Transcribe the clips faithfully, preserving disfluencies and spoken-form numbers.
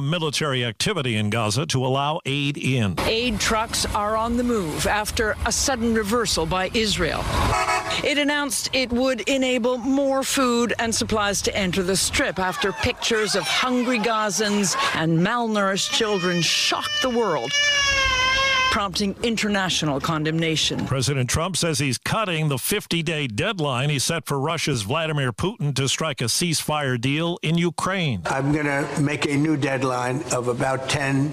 some military activity in Gaza to allow aid in. Aid trucks are on the move after a sudden reversal by Israel. It announced it would enable more food and supplies to enter the Strip after pictures of hungry Gazans and malnourished children shocked the world, prompting international condemnation. President Trump says he's cutting the fifty-day deadline he set for Russia's Vladimir Putin to strike a ceasefire deal in Ukraine. I'm going to make a new deadline of about ten,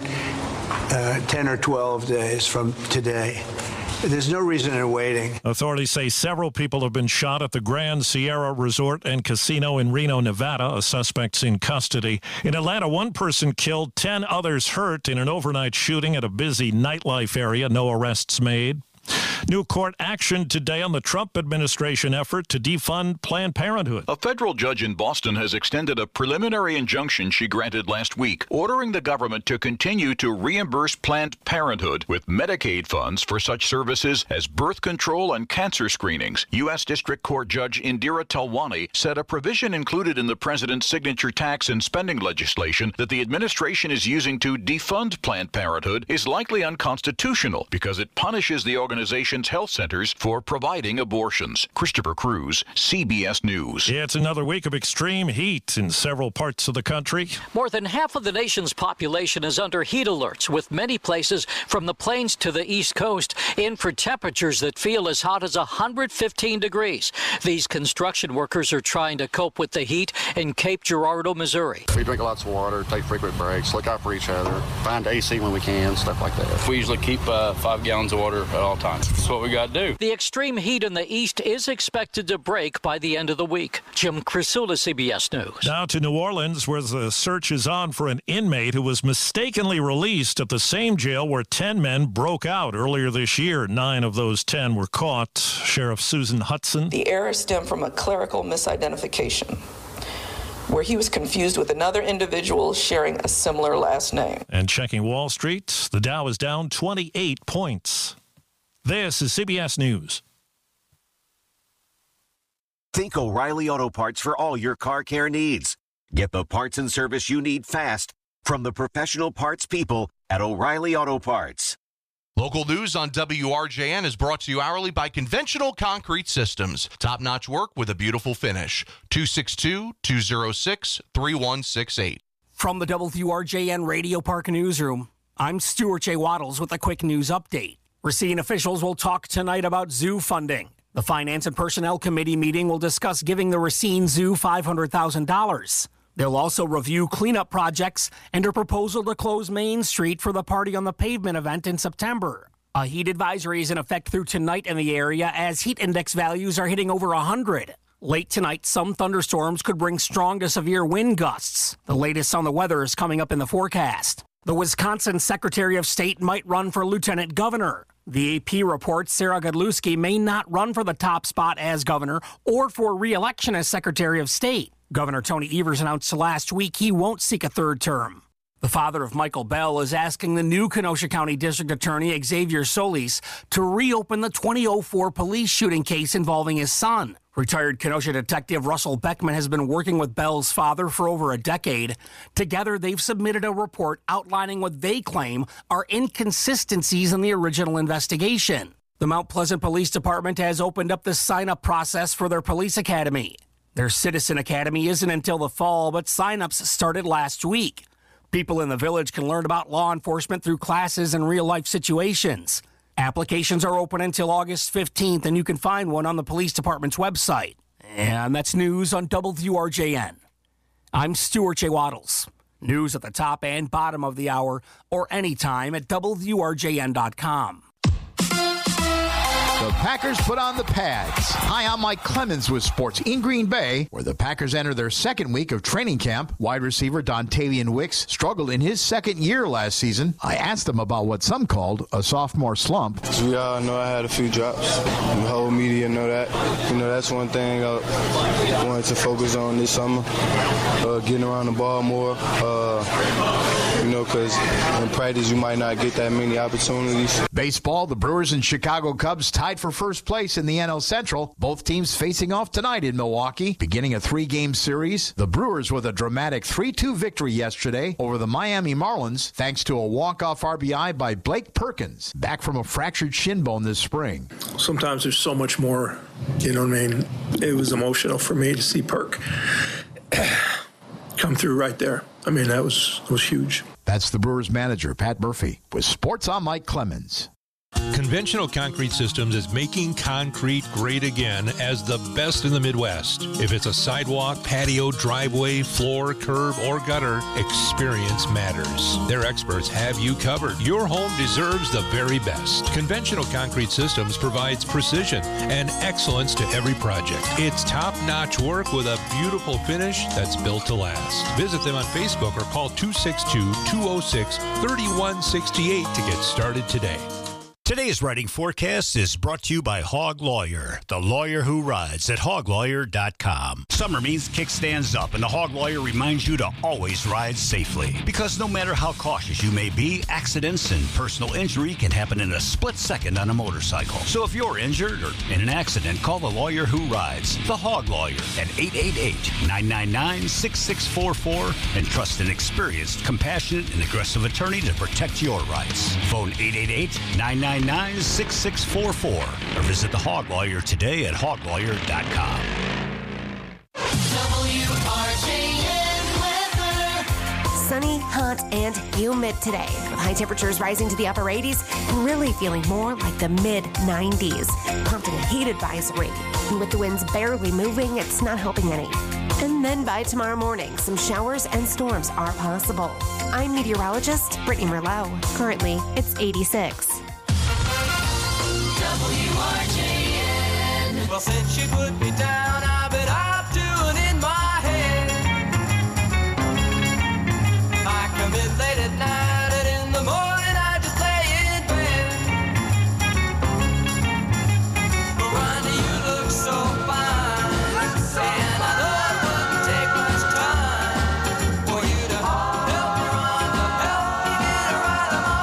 uh, ten or twelve days from today. There's no reason in waiting. Authorities say several people have been shot at the Grand Sierra Resort and Casino in Reno, Nevada. A suspect's in custody. In Atlanta, one person killed, ten others hurt in an overnight shooting at a busy nightlife area. No arrests made. New court action today on the Trump administration effort to defund Planned Parenthood. A federal judge in Boston has extended a preliminary injunction she granted last week, ordering the government to continue to reimburse Planned Parenthood with Medicaid funds for such services as birth control and cancer screenings. U S. District Court Judge Indira Talwani said a provision included in the president's signature tax and spending legislation that the administration is using to defund Planned Parenthood is likely unconstitutional because it punishes the organization's health centers for providing abortions. Christopher Cruz, C B S News. Yeah, it's another week of extreme heat in several parts of the country. More than half of the nation's population is under heat alerts, with many places from the plains to the East Coast in for temperatures that feel as hot as one hundred fifteen degrees. These construction workers are trying to cope with the heat in Cape Girardeau, Missouri. We drink lots of water, take frequent breaks, look out for each other, find A C when we can, stuff like that. We usually keep uh, five gallons of water at all times. That's what we got to do. The extreme heat in the east is expected to break by the end of the week. Jim Crisula, C B S News. Now to New Orleans, where the search is on for an inmate who was mistakenly released at the same jail where ten men broke out earlier this year. Nine of those ten were caught. Sheriff Susan Hudson. The error stemmed from a clerical misidentification, where he was confused with another individual sharing a similar last name. And checking Wall Street, the Dow is down twenty-eight points. This is C B S News. Think O'Reilly Auto Parts for all your car care needs. Get the parts and service you need fast from the professional parts people at O'Reilly Auto Parts. Local news on W R J N is brought to you hourly by Conventional Concrete Systems. Top-notch work with a beautiful finish. two six two, two oh six, three one six eight. From the W R J N Radio Park Newsroom, I'm Stuart J. Waddles with a quick news update. Racine officials will talk tonight about zoo funding. The Finance and Personnel Committee meeting will discuss giving the Racine Zoo five hundred thousand dollars. They'll also review cleanup projects and a proposal to close Main Street for the Party on the Pavement event in September. A heat advisory is in effect through tonight in the area as heat index values are hitting over one hundred. Late tonight, some thunderstorms could bring strong to severe wind gusts. The latest on the weather is coming up in the forecast. The Wisconsin Secretary of State might run for lieutenant governor. The A P reports Sarah Godlewski may not run for the top spot as governor or for re-election as Secretary of State. Governor Tony Evers announced last week he won't seek a third term. The father of Michael Bell is asking the new Kenosha County District Attorney Xavier Solis to reopen the twenty oh four police shooting case involving his son. Retired Kenosha Detective Russell Beckman has been working with Bell's father for over a decade. Together, they've submitted a report outlining what they claim are inconsistencies in the original investigation. The Mount Pleasant Police Department has opened up the sign-up process for their police academy. Their Citizen Academy isn't until the fall, but sign-ups started last week. People in the village can learn about law enforcement through classes and real-life situations. Applications are open until August fifteenth, and you can find one on the police department's website. And that's news on W R J N. I'm Stuart J. Waddles. News at the top and bottom of the hour or anytime at W R J N dot com. The Packers put on the pads. Hi, I'm Mike Clemens with Sports in Green Bay, where the Packers enter their second week of training camp. Wide receiver Dontavian Wicks struggled in his second year last season. I asked him about what some called a sophomore slump. We all know I had a few drops. The whole media know that. You know, that's one thing I wanted to focus on this summer, uh, getting around the ball more, uh, you know, because in practice you might not get that many opportunities. Baseball, the Brewers and Chicago Cubs tied for first place in the N L Central. Both teams facing off tonight in Milwaukee, beginning a three-game series. The Brewers with a dramatic three two victory yesterday over the Miami Marlins, thanks to a walk-off R B I by Blake Perkins, back from a fractured shin bone this spring. Sometimes there's so much more, you know what I mean? It was emotional for me to see Perk come through right there. I mean, that was, that was huge. That's the Brewers manager, Pat Murphy. With Sports, I'm Mike Clemens. Conventional Concrete Systems is making concrete great again as the best in the Midwest. If it's a sidewalk, patio, driveway, floor, curb, or gutter, experience matters. Their experts have you covered. Your home deserves the very best. Conventional Concrete Systems provides precision and excellence to every project. It's top-notch work with a beautiful finish that's built to last. Visit them on Facebook or call two six two, two oh six, three one six eight to get started today. Today's Writing Forecast is brought to you by Hog Lawyer, the lawyer who rides at hog lawyer dot com. Summer means kickstands up, and the Hog Lawyer reminds you to always ride safely. Because no matter how cautious you may be, accidents and personal injury can happen in a split second on a motorcycle. So if you're injured or in an accident, call the lawyer who rides, the Hog Lawyer, at eight eight eight, nine nine nine, six six four four and trust an experienced, compassionate, and aggressive attorney to protect your rights. Phone eight eight eight, nine nine nine, six six four four or visit the Hog Lawyer today at hog lawyer dot com. W R J N weather. Sunny, hot, and humid today. With high temperatures rising to the upper eighties, really feeling more like the mid nineties, prompting a heat advisory. And with the winds barely moving, it's not helping any. And then by tomorrow morning, some showers and storms are possible. I'm meteorologist Brittany Merlot. Currently, it's eighty-six. W R J N. Well, since you put me down, I bet I'm doing in my head. I come in late at night, and in the morning I just lay in bed. Miranda, you look so fine, and I know it wouldn't take much time for you to help me, Rhonda, help me get her out of my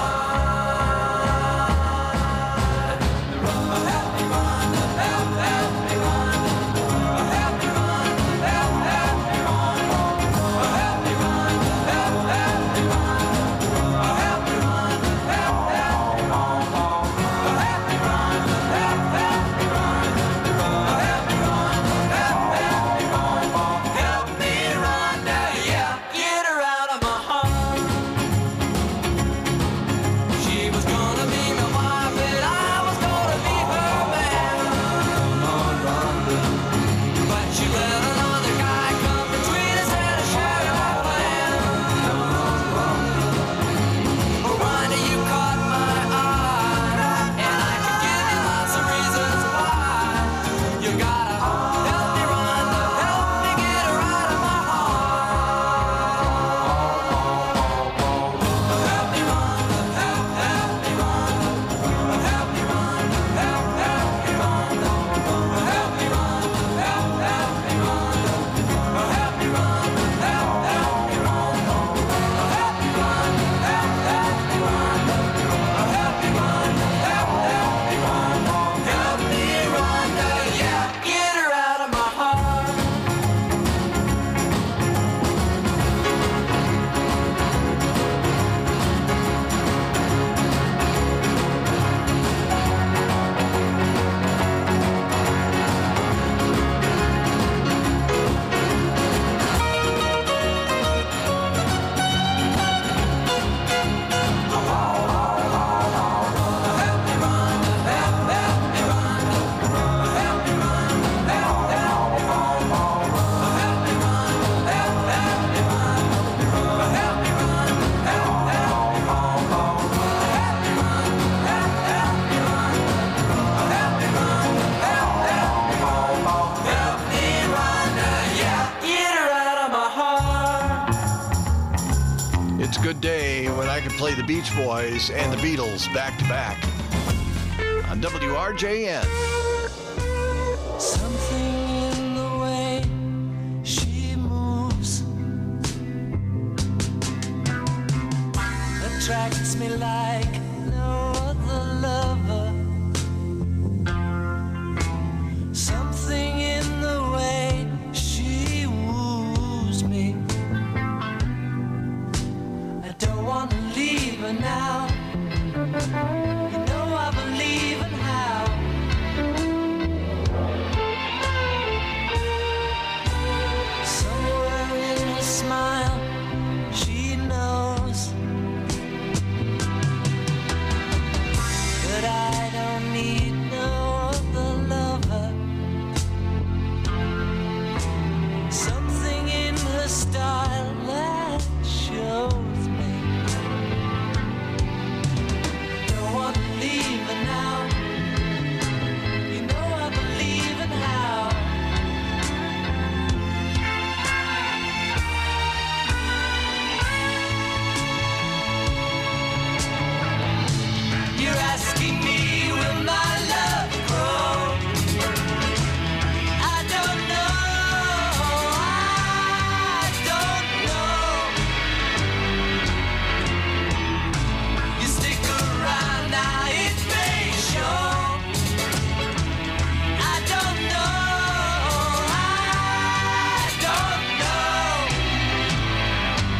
Play the Beach Boys and the Beatles back to back on W R J N. Something in the way she moves attracts me like no other lover. Something in the way she woos me. I don't want to leave her now. You know I believe in how. Somewhere in her smile, she knows that I don't need no other lover. Something in her style that shows me. Don't want to leave her now. You know I believe in how. You're asking me, will my love grow? I don't know, I don't know. You stick around now, it may show. I don't know, I don't know.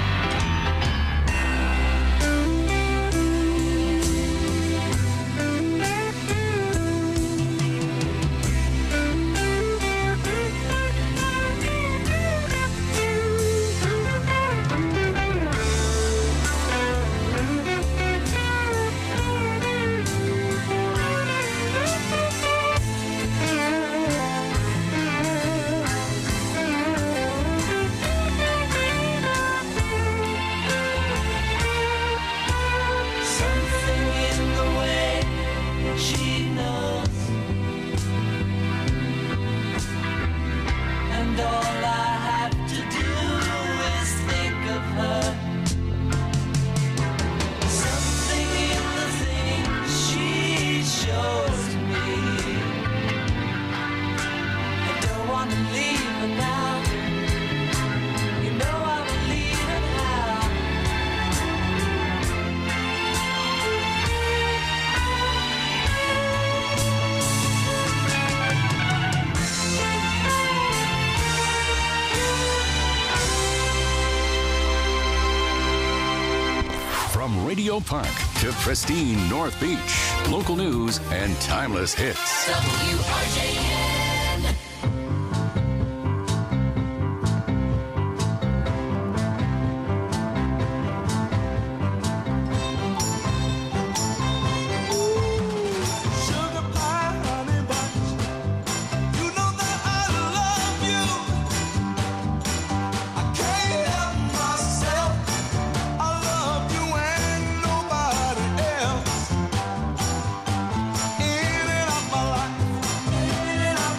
Something in the way she knows, and all I have to do is think of her. Something in the things she shows me. I don't want to leave her now. You know I believe in how. From Radio Park to pristine North Beach, local news and timeless hits. W R J N. Sugar pie, honey buns. You know that I love you. I can't help myself. I love you and nobody else. In and out my life, in and out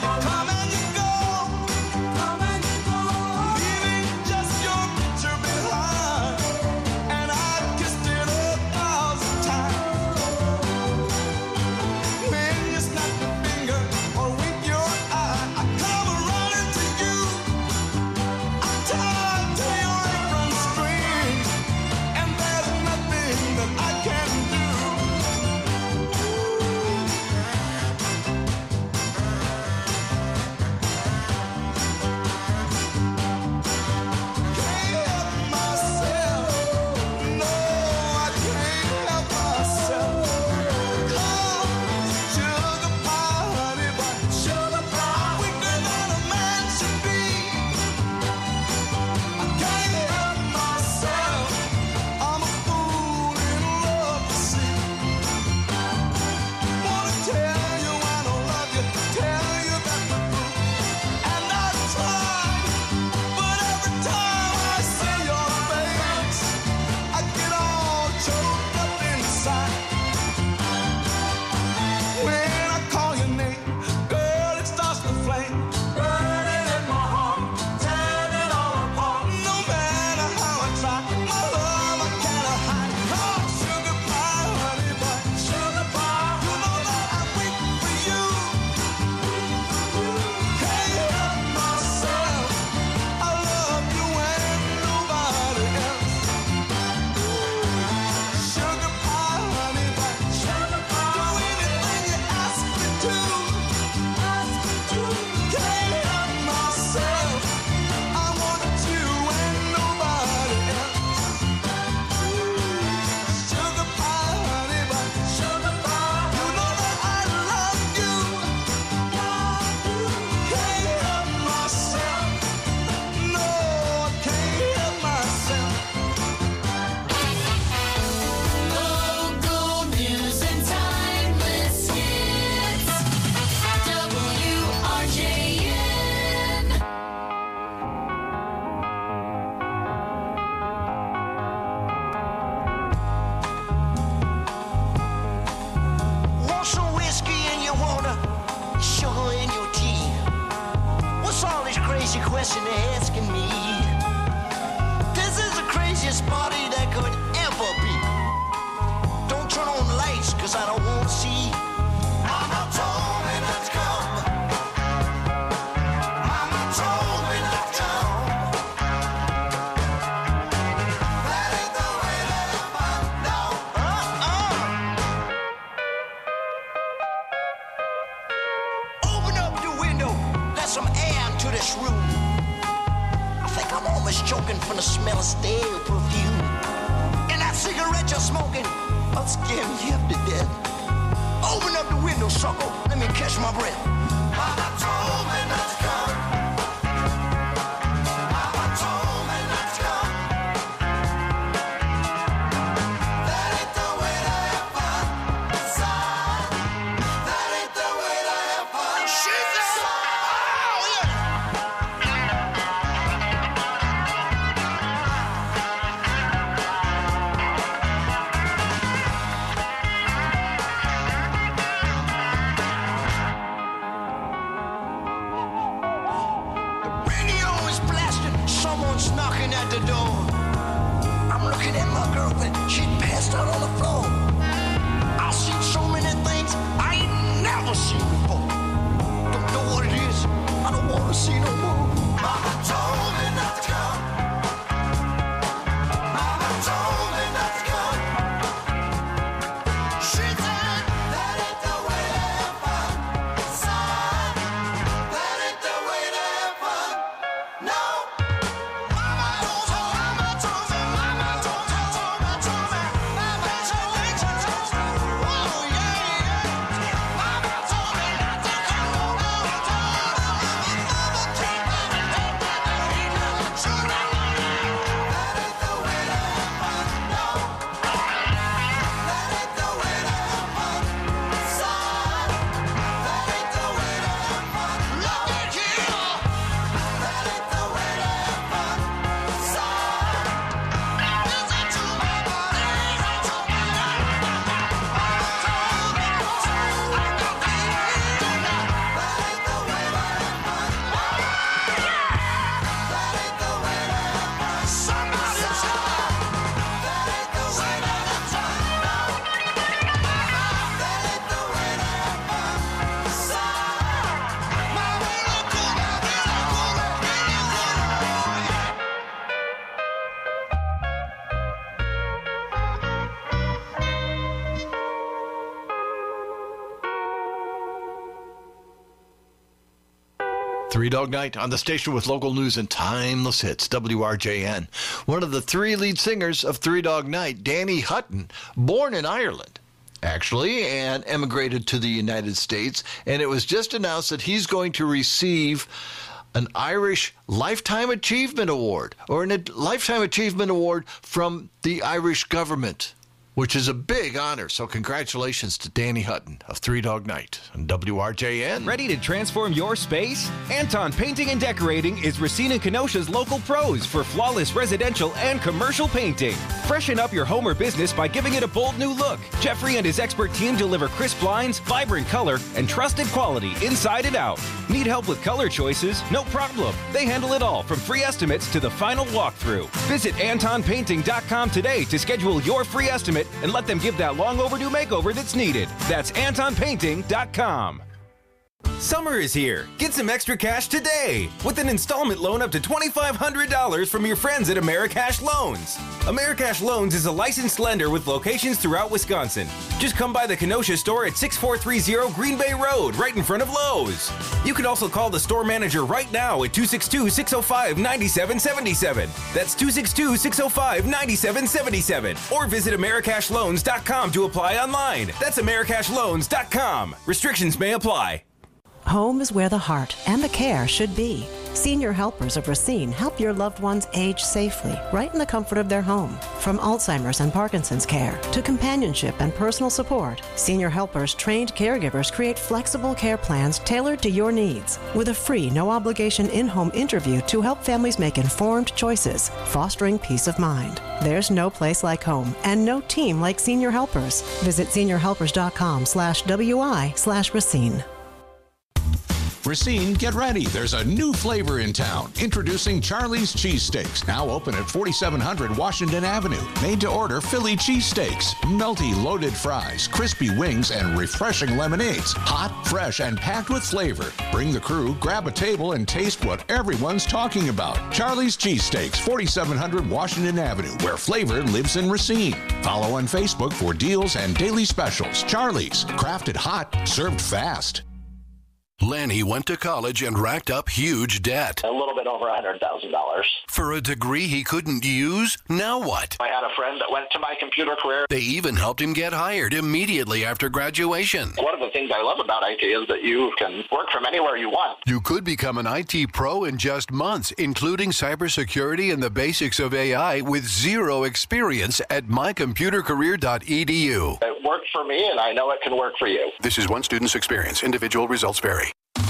question they're asking me. This is the craziest party that could ever be. Don't turn on the lights, cause I don't want to see. Mama told me not to come. Mama told me not to come. That ain't the way to have fun, no. Uh-uh. Open up the window, let some air into this room. I think I'm almost choking from the smell of stale perfume. And that cigarette you're smoking, I'll scare me half to death. Open up the window, sucker. Let me catch my breath. Mama told me not to come. Mama told me not to come. That ain't the way to have fun. Son, that ain't the way to have fun. She said, oh, yeah. Radio is blasting. Someone's knocking at the door. I'm looking at my girlfriend. She passed out on the floor. I've seen so many things I ain't never seen before. Don't know what it is. I don't want to see no more. Mama told me not to come. Mama told me not to come. She said that ain't the way to have fun. Son, that ain't the way to have fun. No. Mama told me, mama told me, mama told me, told me, told me, mama told me, told me, told me. Oh yeah, yeah. Mama told me not to come. Mama told me, mama told me, mama told me, mama told me. That ain't the way to have fun. No. That ain't the way to have fun. Son, that ain't the way to have fun. Look at here. That ain't the way to have fun. Son, listen to my body, listen to my life. Mama told me not to. I got the feeling. That ain't the way to have fun. That ain't the way to have fun. Somebody tell me. That ain't the way to have fun. No. That ain't the way to have fun. Son, my really cool, my really cool, really cool. Three Dog Night on the station with local news and timeless hits, W R J N. One of the three lead singers of Three Dog Night, Danny Hutton, born in Ireland, actually, and emigrated to the United States. And it was just announced that he's going to receive an Irish Lifetime Achievement Award, or a Lifetime Achievement Award from the Irish government, which is a big honor. So congratulations to Danny Hutton of Three Dog Night on W R J N. Ready to transform your space? Anton Painting and Decorating is Racine and Kenosha's local pros for flawless residential and commercial painting. Freshen up your home or business by giving it a bold new look. Jeffrey and his expert team deliver crisp lines, vibrant color, and trusted quality inside and out. Need help with color choices? No problem. They handle it all from free estimates to the final walkthrough. Visit Anton Painting dot com today to schedule your free estimate and let them give that long overdue makeover that's needed. That's Anton Painting dot com. Summer is here. Get some extra cash today with an installment loan up to twenty-five hundred dollars from your friends at Americash Loans. Americash Loans is a licensed lender with locations throughout Wisconsin. Just come by the Kenosha store at six four three zero Green Bay Road, right in front of Lowe's. You can also call the store manager right now at two six two, six zero five, nine seven seven seven. That's two six two, six zero five, nine seven seven seven. Or visit Americash Loans dot com to apply online. That's Americash Loans dot com. Restrictions may apply. Home is where the heart and the care should be. Senior Helpers of Racine help your loved ones age safely, right in the comfort of their home. From Alzheimer's and Parkinson's care to companionship and personal support, Senior Helpers trained caregivers create flexible care plans tailored to your needs, with a free, no-obligation in-home interview to help families make informed choices, fostering peace of mind. There's no place like home and no team like Senior Helpers. Visit senior helpers dot com slash W I slash Racine. Racine, get ready. There's a new flavor in town. Introducing Charlie's Cheesesteaks. Now open at forty-seven hundred Washington Avenue. Made to order Philly cheesesteaks. Melty loaded fries, crispy wings, and refreshing lemonades. Hot, fresh, and packed with flavor. Bring the crew, grab a table, and taste what everyone's talking about. Charlie's Cheesesteaks, forty-seven hundred Washington Avenue, where flavor lives in Racine. Follow on Facebook for deals and daily specials. Charlie's, crafted hot, served fast. Lanny went to college and racked up huge debt. A little bit over one hundred thousand dollars. For a degree he couldn't use? Now what? I had a friend that went to my computer career. They even helped him get hired immediately after graduation. One of the things I love about I T is that you can work from anywhere you want. You could become an I T pro in just months, including cybersecurity and the basics of A I with zero experience at my computer career dot e d u. It worked for me, and I know it can work for you. This is one student's experience. Individual results vary.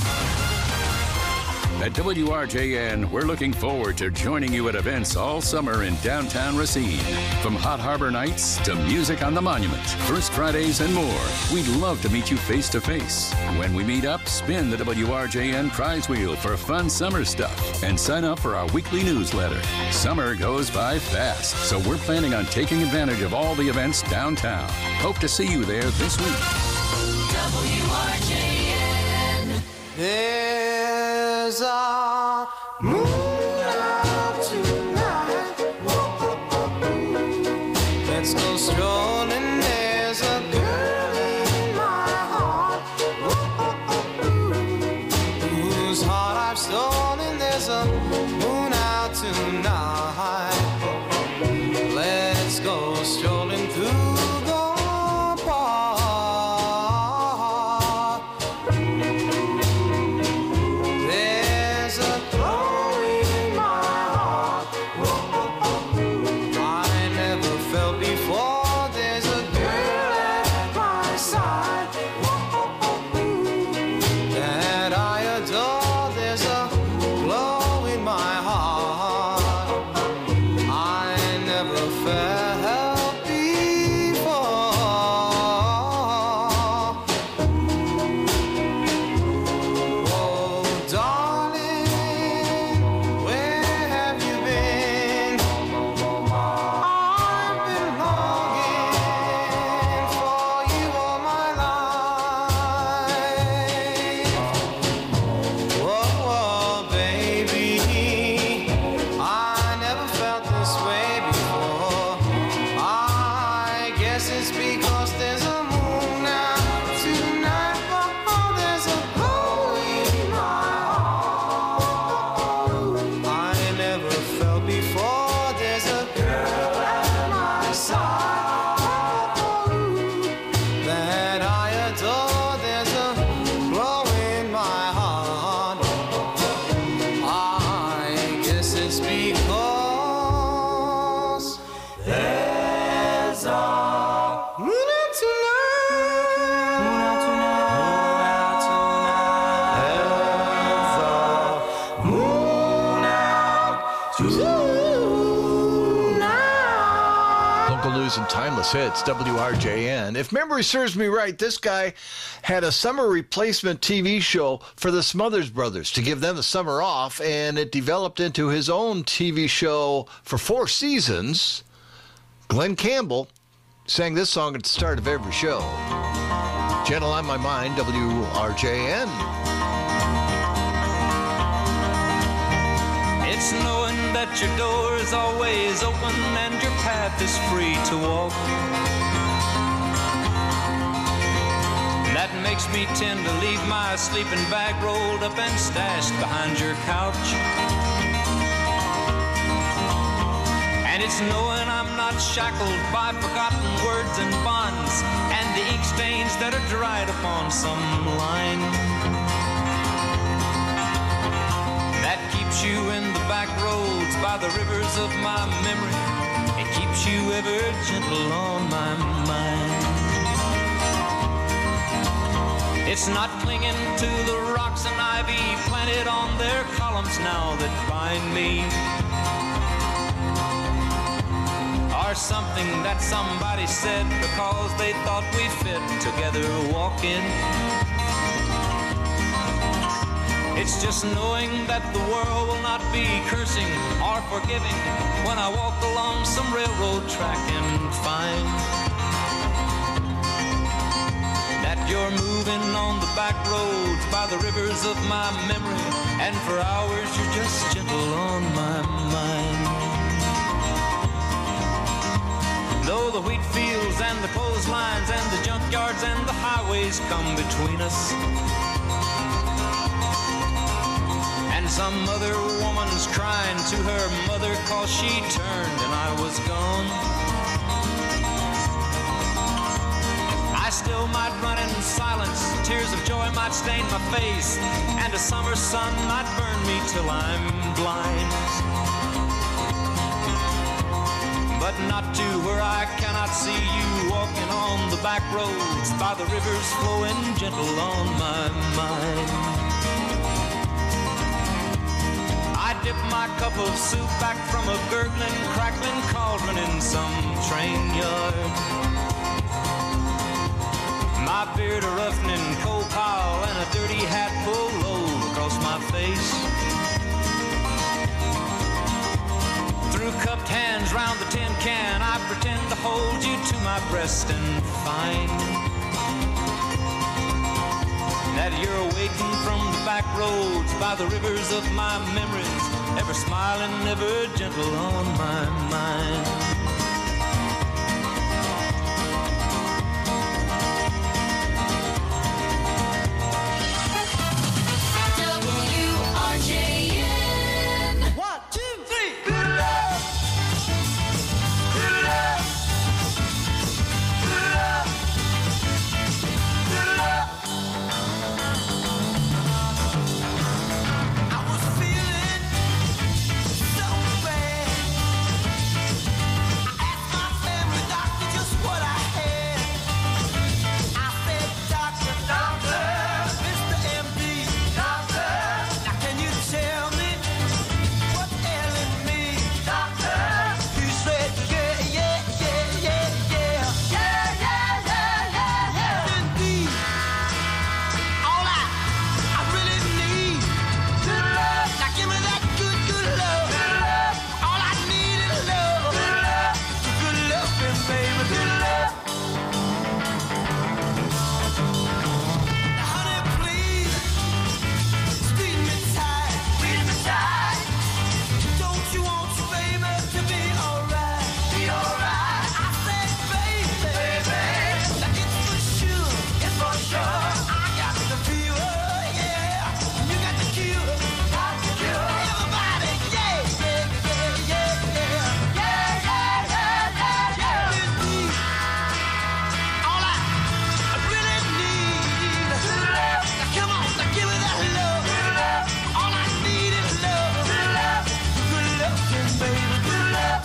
At W R J N, we're looking forward to joining you at events all summer in downtown Racine. From Hot Harbor Nights to music on the monument, First Fridays, and more. We'd love to meet you face to face. When we meet up, spin the W R J N prize wheel for fun summer stuff and sign up for our weekly newsletter. Summer goes by fast, so we're planning on taking advantage of all the events downtown. Hope to see you there this week. W R J N. There's a moon out tonight. Let's go strolling. There's a girl in my heart whose heart I've stolen. There's a moon out tonight. Let's go strolling through the park. There's a glow in my heart I never felt before. There's a girl at my side that I adore. There's a glow in my heart I never felt before. Oh, darling, where have you been? I've been longing for you all my life. Whoa, whoa, baby, I never felt this way before. I guess it's because there's a moon out tonight. Oh, there's a glow in my heart I never felt before. There's a girl at my side that I adore. There's a glow in my heart. I guess it's because there's a moon out tonight. Moon out tonight. There's a moon out tonight. Local news and timeless hits, W R J N. If memory serves me right, this guy had a summer replacement T V show for the Smothers Brothers to give them the summer off, and it developed into his own T V show for four seasons. Glenn Campbell sang this song at the start of every show. Gentle on My Mind, W R J N. It's knowing that your door is always open and your path is free to walk. That makes me tend to leave my sleeping bag rolled up and stashed behind your couch. And it's knowing I'm not shackled by forgotten words and bonds and the ink stains that are dried upon some line. That keeps you in the back roads by the rivers of my memory. It keeps you ever gentle on my mind. It's not clinging to the rocks and ivy planted on their columns now that bind me, or something that somebody said because they thought we fit together walking. It's just knowing that the world will not be cursing or forgiving when I walk along some railroad track and find that you're moving on the back roads by the rivers of my memory, and for hours you're just gentle on my mind. Though the wheat fields and the clotheslines and the junkyards and the highways come between us, and some other woman's crying to her mother 'cause she turned and I was gone, I still might run in silence, tears of joy might stain my face, and a summer sun might burn me till I'm blind. But not to where I cannot see you walking on the back roads by the rivers flowing gentle on my mind. I dip my cup of soup back from a gurgling, crackling cauldron in some train yard. My beard a roughening coal pile and a dirty hat pulled low across my face. Through cupped hands round the tin can, I pretend to hold you to my breast and find that you're waiting from the back roads by the rivers of my memories, ever smiling, ever gentle on my mind. W R J N. One, two, three. Good love. Good love. Good love. Good love. I was feeling so bad. I asked my family doctor just what I had. I said, Doctor, doctor, Mister M D, doctor, now can you tell me what's ailing me, doctor? He said, yeah, yeah, yeah, yeah, yeah, yeah, yeah, yeah, yeah, yeah. Indeed, all I, I really need, good love. Now give me that good, good love. Good love. All I need is love. Good love. Good loving, baby. Good love. Now, honey, please, squeeze me tight. Squeeze me tight. Don't you want your baby to be alright? Be alright. I said, baby, baby. Now it's for sure. It's for sure. I got the fever, yeah. You got the cure. Got the cure. Everybody, yeah, yeah, yeah, yeah, yeah. Yeah, yeah, yeah, yeah, yeah. Indeed. All I, I really need is love. Now come on, now give me that love. Good love. All I need is love. Good love. Good loving, baby. Good love.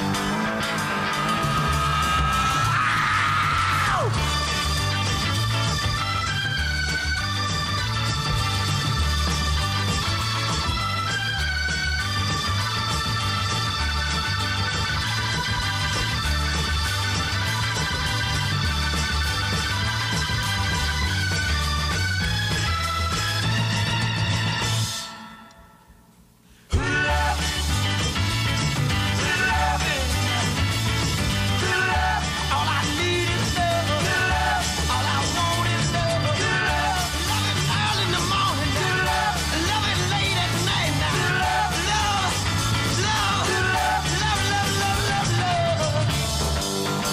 Good love. Good loving. Good love. All I need is love. Good love. All I want is love. Good love. Love it early in the morning. Good love. Love it late at night now. Good love. Love. Love. Good love. Love, love, love, love, love.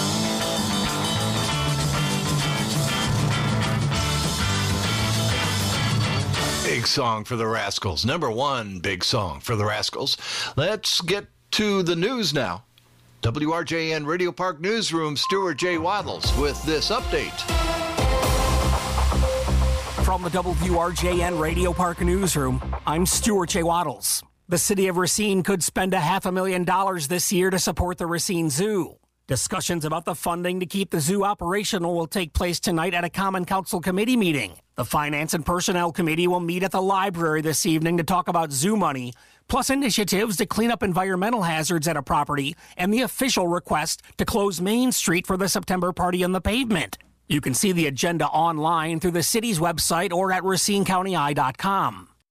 Big song for the Rascals. Number one big song for the Rascals. Let's get to the news now. W R J N Radio Park Newsroom, Stuart J. Waddles with this update. From the W R J N Radio Park Newsroom, I'm Stuart J. Waddles. The city of Racine could spend a half a million dollars this year to support the Racine Zoo. Discussions about the funding to keep the zoo operational will take place tonight at a Common Council committee meeting. The Finance and Personnel Committee will meet at the library this evening to talk about zoo money, plus initiatives to clean up environmental hazards at a property, and the official request to close Main Street for the September Party on the Pavement. You can see the agenda online through the city's website or at racine county eye dot com.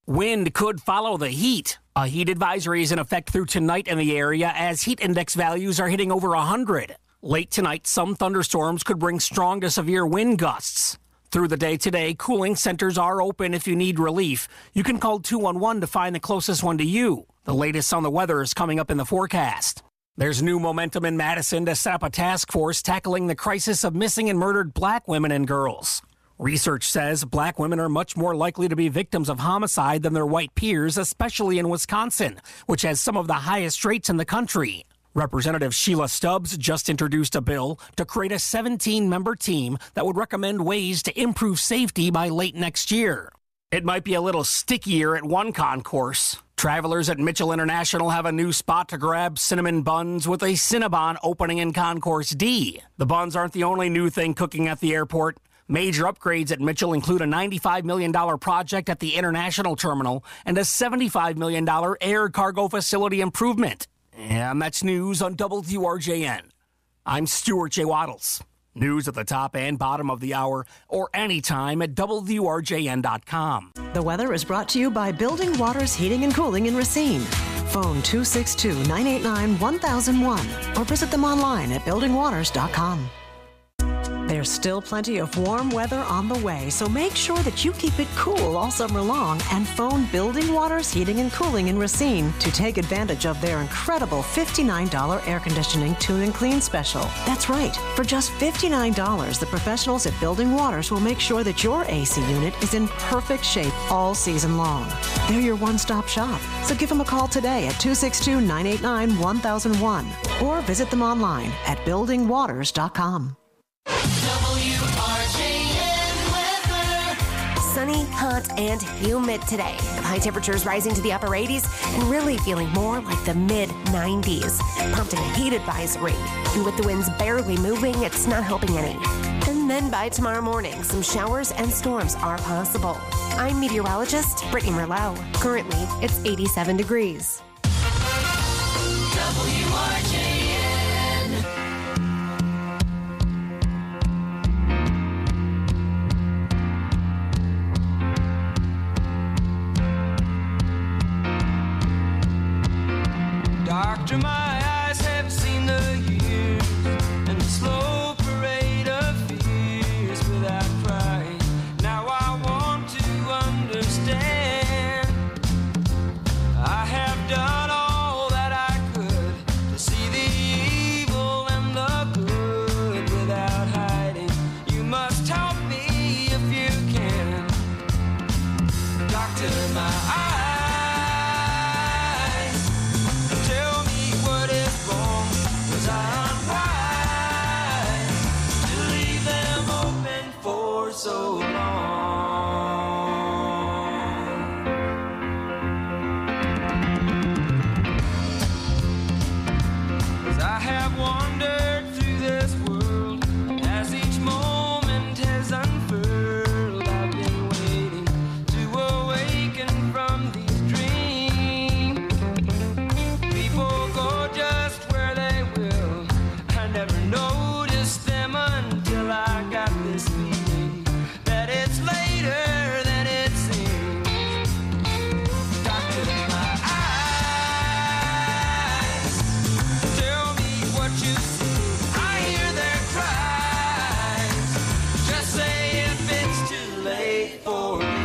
Wind could follow the heat. A heat advisory is in effect through tonight in the area as heat index values are hitting over one hundred. Late tonight, some thunderstorms could bring strong to severe wind gusts. Through the day today, cooling centers are open if you need relief. You can call two one one to find the closest one to you. The latest on the weather is coming up in the forecast. There's new momentum in Madison to set up a task force tackling the crisis of missing and murdered black women and girls. Research says black women are much more likely to be victims of homicide than their white peers, especially in Wisconsin, which has some of the highest rates in the country. Representative Sheila Stubbs just introduced a bill to create a seventeen-member team that would recommend ways to improve safety by late next year. It might be a little stickier at one concourse. Travelers at Mitchell International have a new spot to grab cinnamon buns with a Cinnabon opening in Concourse D. The buns aren't the only new thing cooking at the airport. Major upgrades at Mitchell include a ninety-five million dollars project at the International Terminal and a seventy-five million dollars air cargo facility improvement. And that's news on W R J N. I'm Stuart J. Waddles. News at the top and bottom of the hour or anytime at W R J N dot com. The weather is brought to you by Building Waters Heating and Cooling in Racine. Phone two six two, nine eight nine, one thousand one or visit them online at building waters dot com. There's still plenty of warm weather on the way, so make sure that you keep it cool all summer long and phone Building Waters Heating and Cooling in Racine to take advantage of their incredible fifty-nine dollars air conditioning tune and clean special. That's right. For just fifty-nine dollars, the professionals at Building Waters will make sure that your A C unit is in perfect shape all season long. They're your one-stop shop, so give them a call today at two six two, nine eight nine, one thousand one or visit them online at building waters dot com. W R J N weather. Sunny, hot, and humid today. With high temperatures rising to the upper eighties and really feeling more like the mid nineties. Prompting a heat advisory. And with the winds barely moving, it's not helping any. And then by tomorrow morning, some showers and storms are possible. I'm meteorologist Brittany Merlot. Currently, it's eighty-seven degrees. W R J N. Doctor, my eyes have seen the years and the slow parade of fears without crying. Now I want to understand. I have done all that I could to see the evil and the good without hiding. You must help me if you can. Doctor, my eyes. So long. 'Cause I have wandered through this world as each moment has unfurled. I've been waiting to awaken from these dreams. People go just where they will. I never noticed them until I got this feeling. It's later than it seems. Doctor, my eyes, tell me what you see. I hear their cries. Just say if it's too late for me.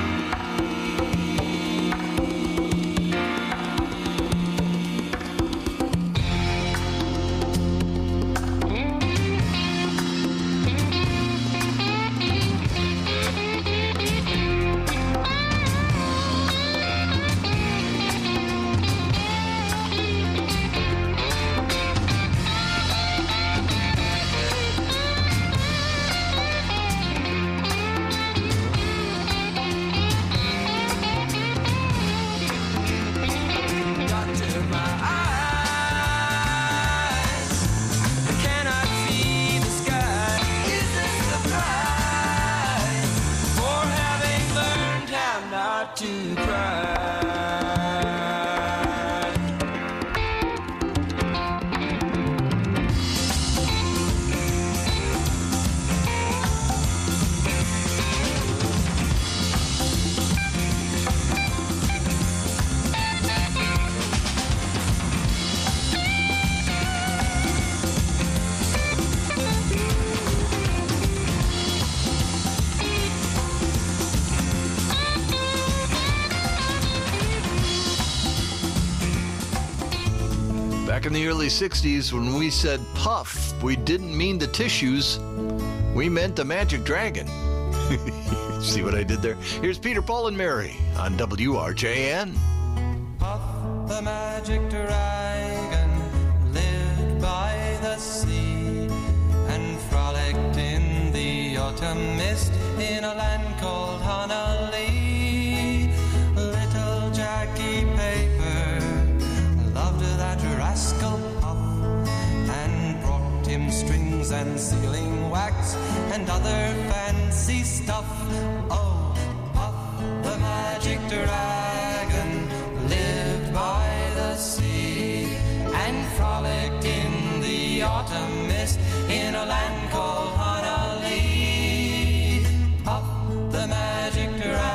Back in the early sixties, when we said puff, we didn't mean the tissues. We meant the magic dragon. See what I did there? Here's Peter, Paul, and Mary on W R J N. Puff the magic dragon lived by the sea and frolicked in the autumn mist in a land called Honolulu. Little Jackie Paper loved that rascal Puff and brought him strings and sealing wax and other fancy stuff. Oh, Puff the magic dragon lived by the sea and frolicked in the autumn mist in a land called Honolulu. Puff the magic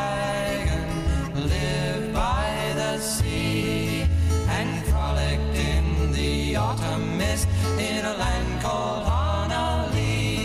dragon lived by the sea and frolicked in the autumn mist in a land called Honolulu.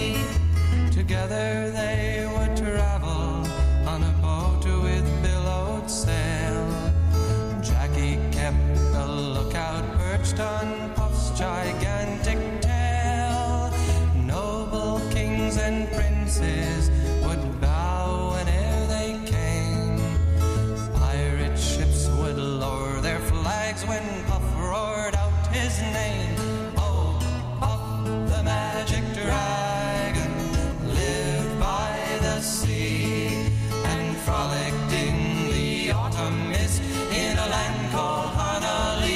Together they would travel on a boat with billowed sail. Jackie kept a lookout perched on Puff's gigantic tail. Noble kings and princes would bow whene'er they came. Pirate ships would lower their flags when Puff roared out his name. Oh, Puff the magic dragon lived by the sea and frolicked in the autumn mist in a land called Honolulu.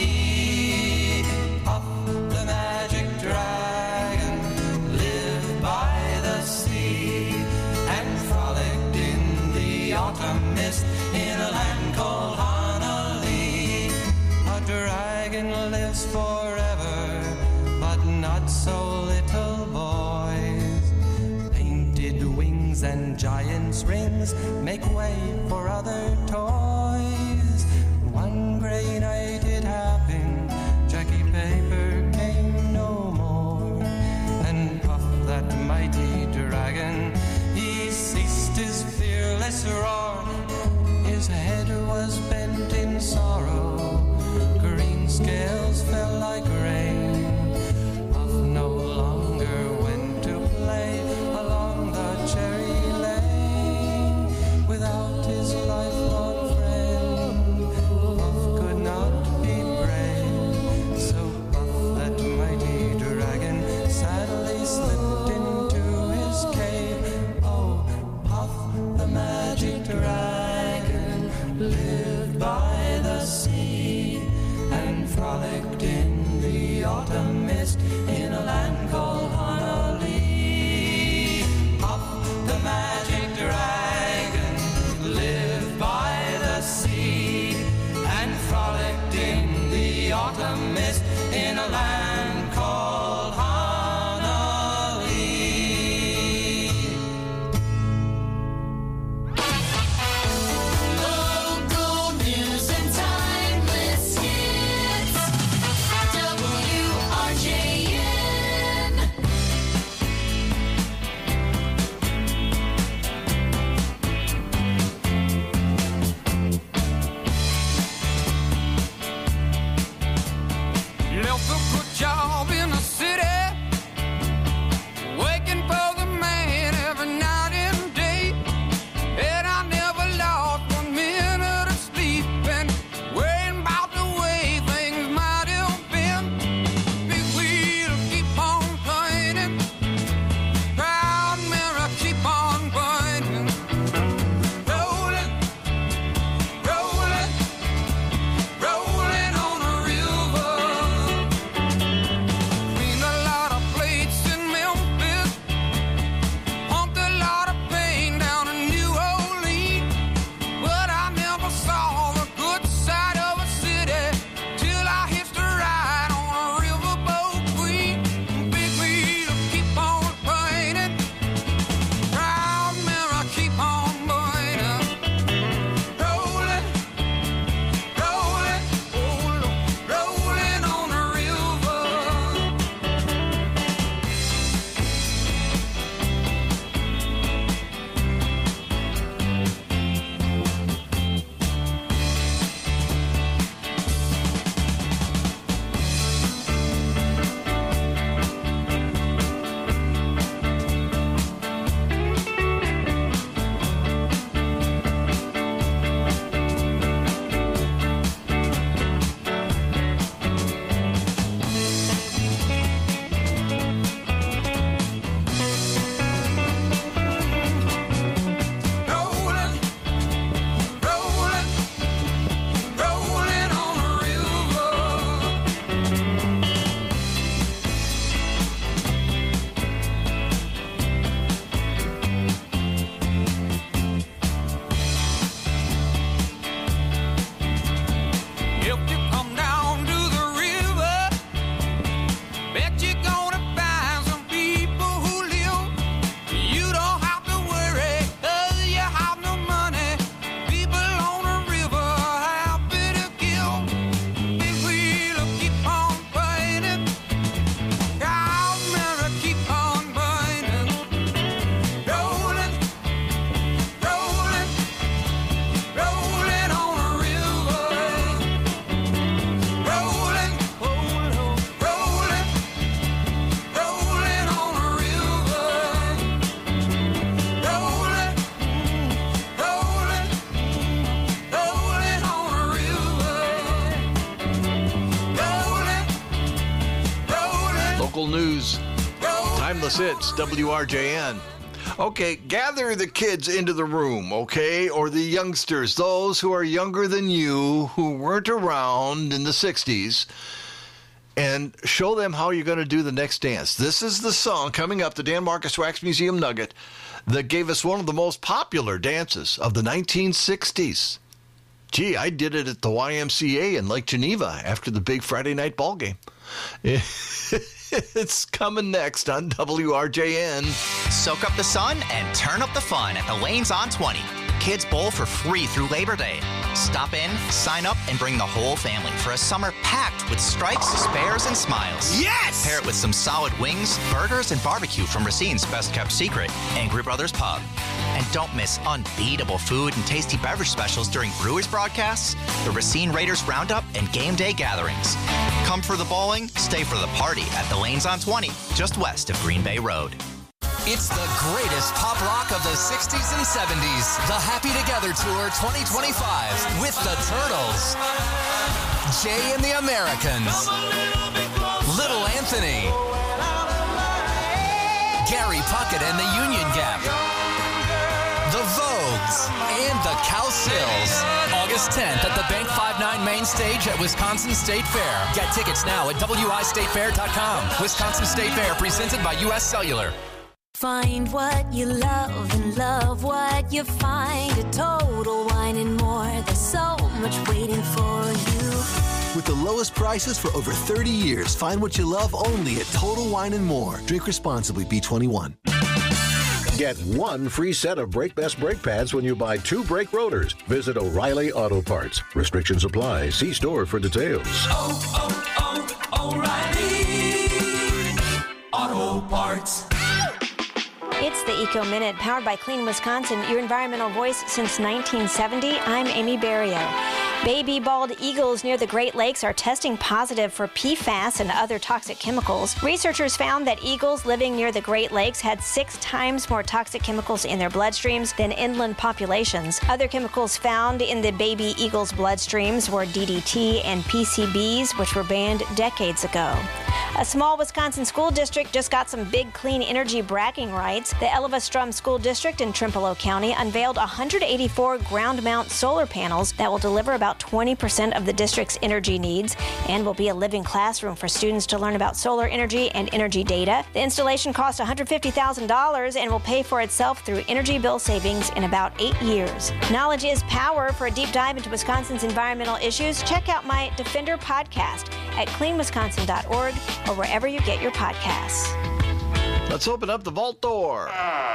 Puff the magic dragon lived by the sea and frolicked in the autumn mist in a land called Honolulu. A dragon lives forever, but not so little boys. Painted wings and giant's rings make way for other toys. One gray night it happened, Jackie Paper came no more. And Puff, that mighty dragon, he ceased his fearless roar. His head was bent in sorrow, green scales fell like rain. Puff no longer went to play along the cherry lane. Without his lifelong friend, Puff could not be brave. So Puff, that mighty dragon, sadly slipped into his cave. Oh, Puff the magic dragon lived by Timeless Hits, W R J N. Okay, gather the kids into the room, okay? Or the youngsters, those who are younger than you, who weren't around in the sixties, and show them how you're going to do the next dance. This is the song coming up, the Dan Marcus Wax Museum Nugget, that gave us one of the most popular dances of the nineteen sixties. Gee, I did it at the Y M C A in Lake Geneva after the big Friday night ball game. It's coming next on W R J N. Soak up the sun and turn up the fun at the Lanes on twenty. Kids Bowl for free through Labor Day. Stop in, sign up, and bring the whole family for a summer packed with strikes, spares, and smiles. Yes! Pair it with some solid wings, burgers, and barbecue from Racine's Best Kept Secret, Angry Brothers Pub. And don't miss unbeatable food and tasty beverage specials during Brewers broadcasts, the Racine Raiders Roundup, and game day gatherings. Come for the bowling, stay for the party at the Lanes on twenty, just west of Green Bay Road. It's the greatest pop rock of the sixties and seventies. The Happy Together Tour twenty twenty-five with the Turtles, Jay and the Americans, Little Anthony, Gary Puckett and the Union Gap, the Vogues, and the Cowsills. August tenth at the Bank fifty-nine main stage at Wisconsin State Fair. Get tickets now at W I state fair dot com. Wisconsin State Fair presented by U S Cellular. Find what you love and love what you find at Total Wine and More. There's so much waiting for you. With the lowest prices for over thirty years, find what you love only at Total Wine and More. Drink responsibly, B twenty-one. Get one free set of Brake Best brake pads when you buy two brake rotors. Visit O'Reilly Auto Parts. Restrictions apply. See store for details. Oh, oh, oh, O'Reilly Auto Parts. It's the Eco Minute, powered by Clean Wisconsin, your environmental voice since nineteen seventy. I'm Amy Barrio. Baby bald eagles near the Great Lakes are testing positive for P FAS and other toxic chemicals. Researchers found that eagles living near the Great Lakes had six times more toxic chemicals in their bloodstreams than inland populations. Other chemicals found in the baby eagles' bloodstreams were D D T and P C Bs, which were banned decades ago. A small Wisconsin school district just got some big clean energy bragging rights. The Elva-Strum School District in Trempealeau County unveiled one hundred eighty-four ground-mount solar panels that will deliver about twenty percent of the district's energy needs and will be a living classroom for students to learn about solar energy and energy data. The installation cost one hundred fifty thousand dollars and will pay for itself through energy bill savings in about eight years. Knowledge is power. For a deep dive into Wisconsin's environmental issues, check out my Defender podcast at clean wisconsin dot org or wherever you get your podcasts. Let's open up the vault door.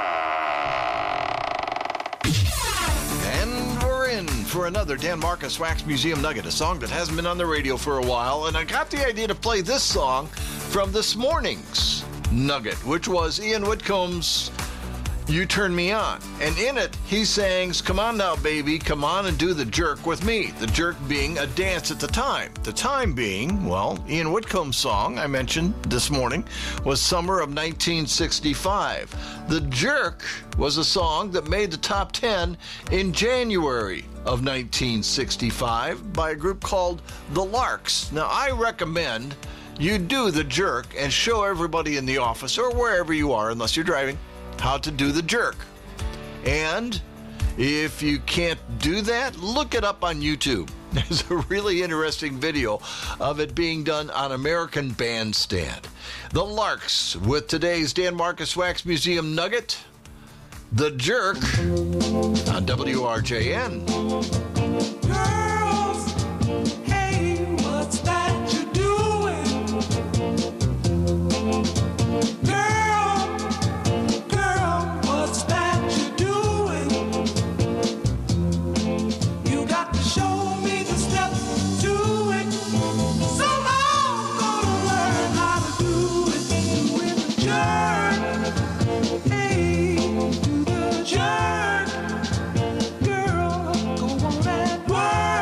And we're in for another Dan Marcus Wax Museum Nugget, a song that hasn't been on the radio for a while. And I got the idea to play this song from this morning's Nugget, which was Ian Whitcomb's You Turn Me On. And in it, he sings, "Come on now, baby, come on and do the jerk with me." The jerk being a dance at the time. The time being, well, Ian Whitcomb's song I mentioned this morning was summer of nineteen sixty-five. The Jerk was a song that made the top ten in January of nineteen sixty-five by a group called The Larks. Now, I recommend you do the jerk and show everybody in the office or wherever you are, unless you're driving, how to do the jerk. And if you can't do that, look it up on YouTube. There's a really interesting video of it being done on American Bandstand. The Larks with today's Dan Marcus Wax Museum Nugget, The Jerk, on W R J N. Girls, hey, what's that you're doing? Girl, girl, what's that you're doing? You got to show me the steps to it. So I'm gonna learn how to do it. Doing the jerk, hey, do the jerk. Girl, go on and work.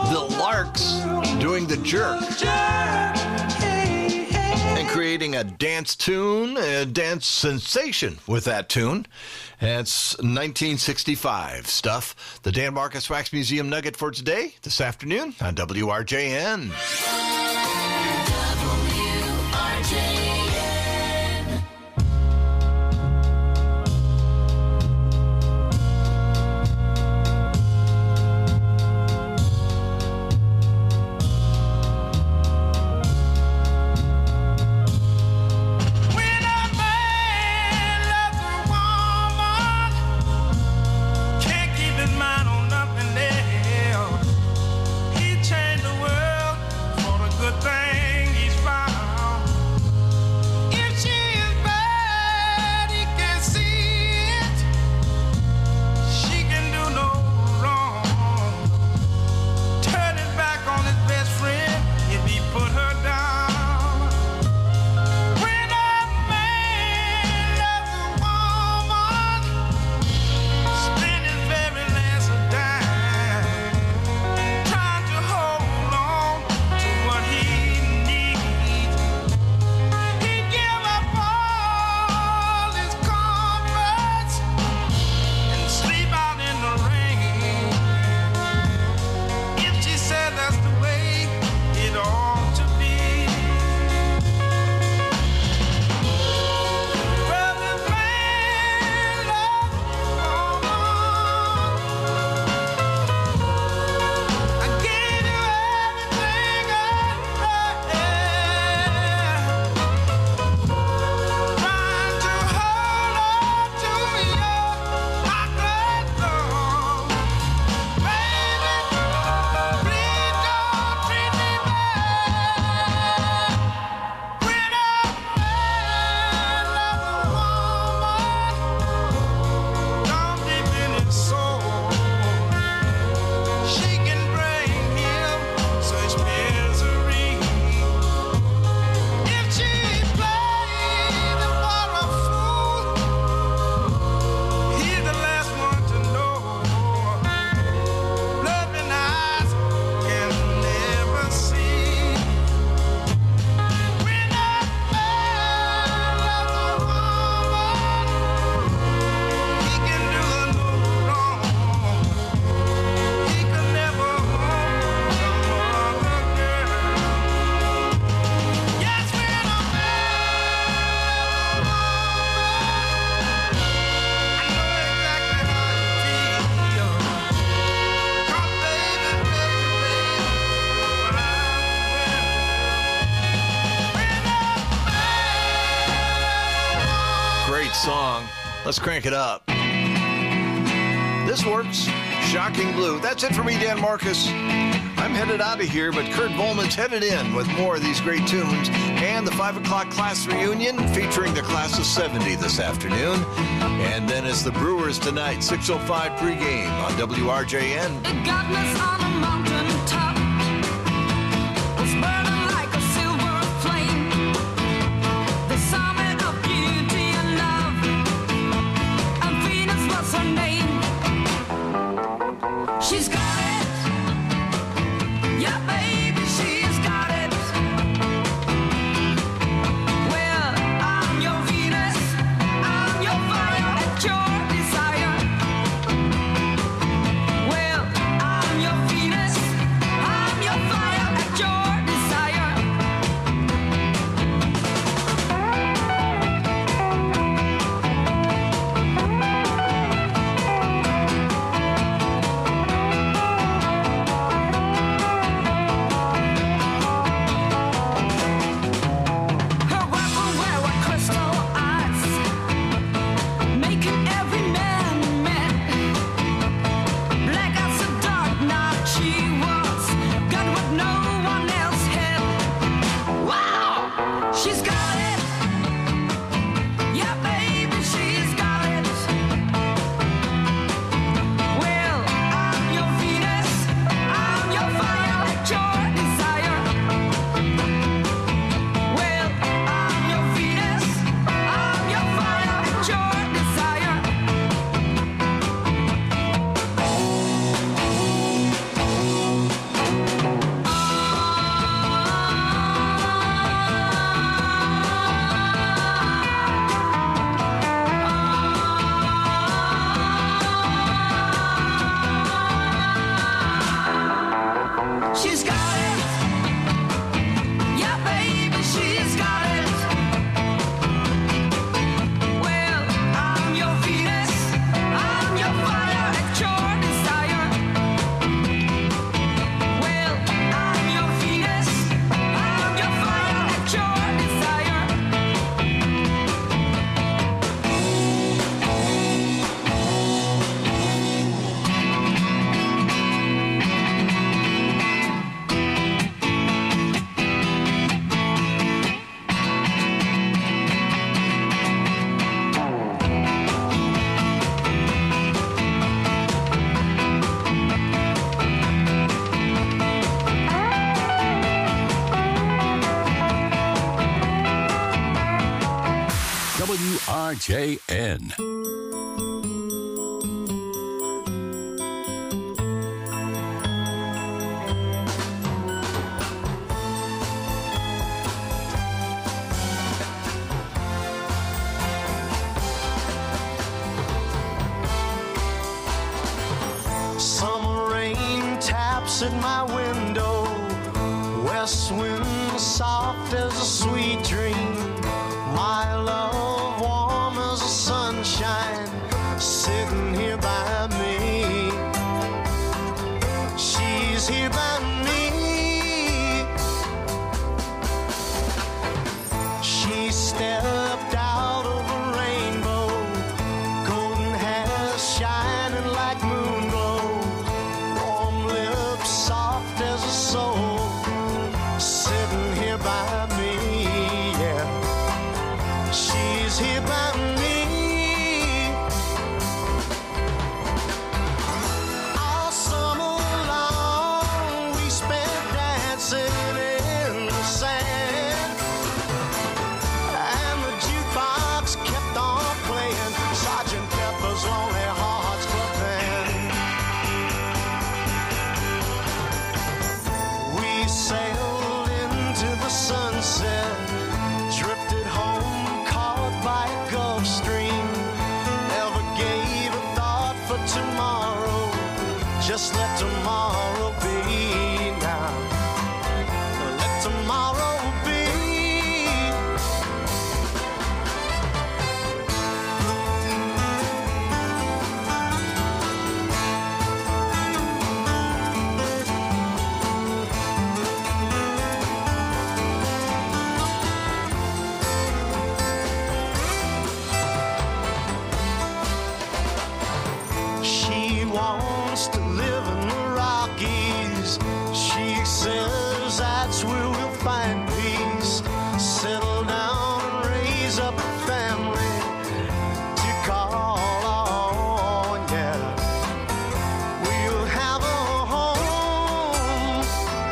The Larks doing the jerk. And creating a dance tune, a dance sensation with that tune. That's nineteen sixty-five stuff. The Dan Marcus Wax Museum Nugget for today, this afternoon on W R J N. W R J N. Song. Let's crank it up. This works. Shocking Blue. That's it for me, Dan Marcus. I'm headed out of here, but Kurt Volman's headed in with more of these great tunes and the five o'clock class reunion featuring the class of seventy this afternoon. And then it's the Brewers tonight, six oh five pregame on W R J N. It got us on a mountain top. Was burning like a silver flame. The summit of beauty and love. And Venus was her name. She's got it. Yeah, baby, she's got it. Well, I'm your Venus. I'm your fire at your desire. Well, I'm your Venus. I'm your fire at your desire. She's got it. Yeah, baby, she's got it. Well, I'm your Venus. I'm your fire at your desire. Well, I'm your Venus. I'm your fire at your desire. W R J N. Summer rain taps at my window, west wind soft as a sweet dream, my love warm as the sunshine, sitting here by me. She's here by me. She stepped out of a rainbow, golden hair shining like moon glow, warm lips soft as a soul, sitting here by me, yeah. She's here by me. All summer long we spent dancing in the sand, and the jukebox kept on playing Sergeant Pepper's Lonely Hearts Club Band. We sailed into the sunset, drifted home caught by a Gulf Stream, never gave a thought for tomorrow, just let tomorrow be now. Let tomorrow be. She wants to live in the Rockies. She says that's where we'll find peace. Settle down and raise up a family to call on, yeah. We'll have a home.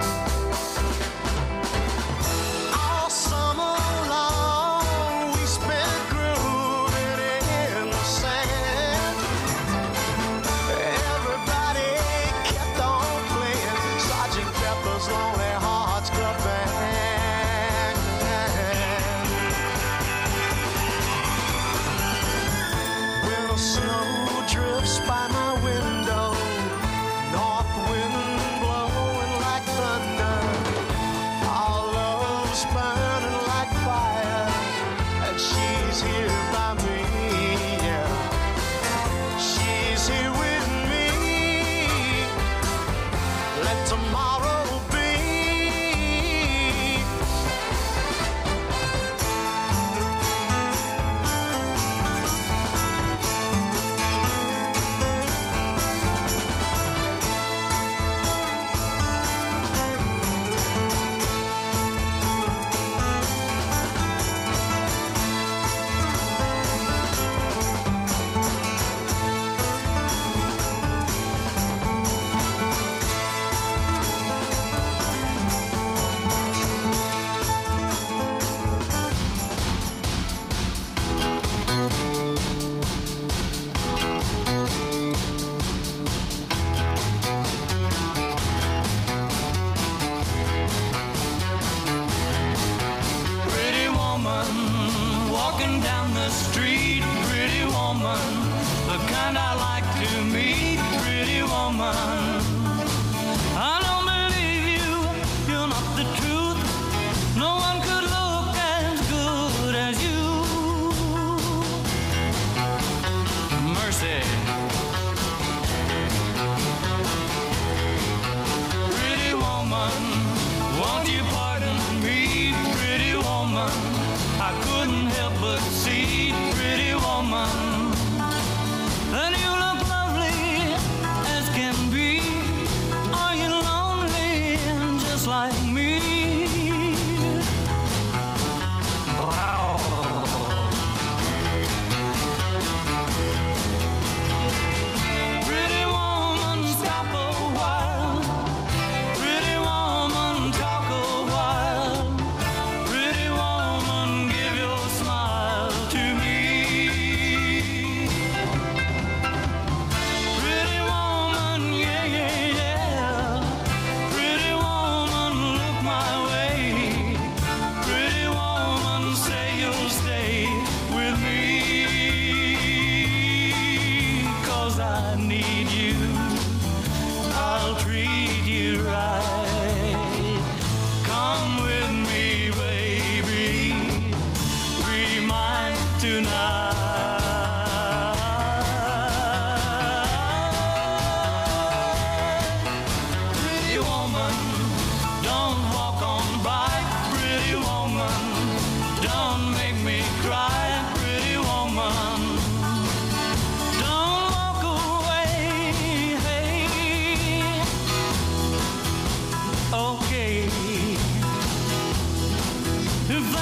All summer long we spent grooving in the sand. Everybody kept on playing Sergeant Pepper's Lonely Hearts Club Band. When the snow drifts by my window, north wind blowing like thunder, our love's burning like fire, and she's here by me, yeah. She's here with me. Let tomorrow be. okay.